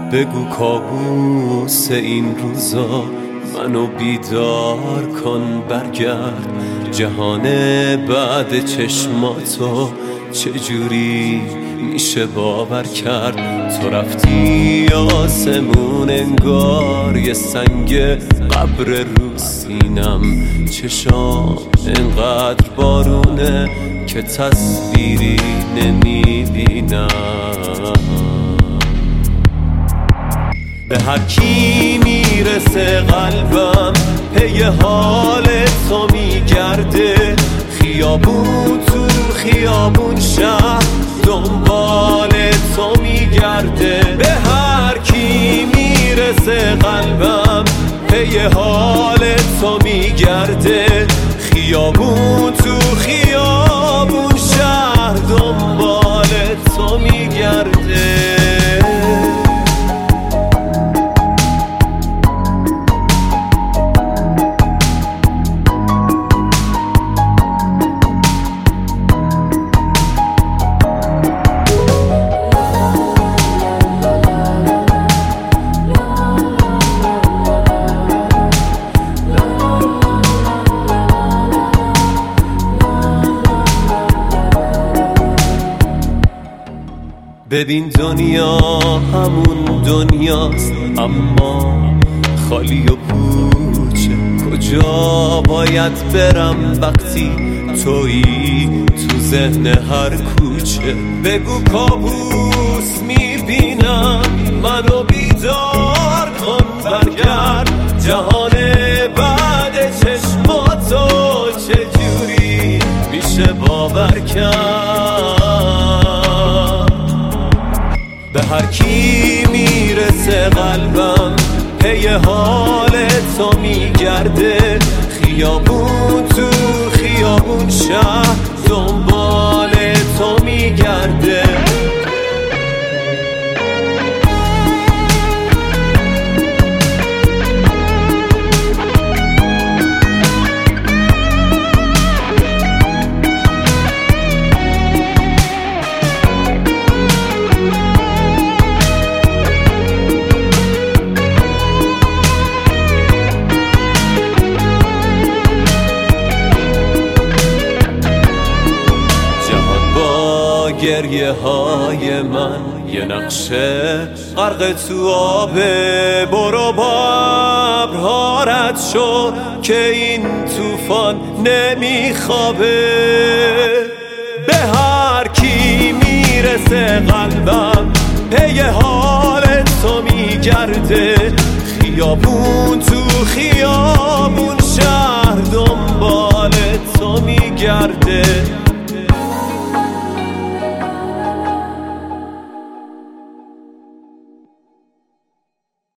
بگو کابوس این روزا منو بیدار کن، برگرد جهان بعد چشماتو چجوری میشه باور کرد؟ تو رفتی آسمون انگار یه سنگ قبر رو سینم، چشام انقدر بارونه که تصویری نمیبینم. به هر کی میرسه قلبم پی حال تو میگرده، خیابون تو خیابون شهر دنبال تو میگرده. به هر کی میرسه قلبم پی حال تو میگرده، خیابون تو خیابون شهر دنبال تو میگرده. ببین دنیا همون دنیاست اما خالی و پوچه، کجا باید برم وقتی تویی تو ذهن هر کوچه؟ بگو کابوس میبینم منو بیدار کن، برگرد جهان بعد چشماتو چجوری میشه باور کرد؟ به هر کی میرسه قلبم پی حال تو میگرده، خیابون تو خیابون شهر دنبال تو میگرده. گریه های من یه نقشه غرق تو آبه، برو با ابرها رد شو که این طوفان نمیخوابه. به هر کی میرسه قلبم پی حال تو میگرده، خیابون تو خیابون شهر دنبال تو میگرده.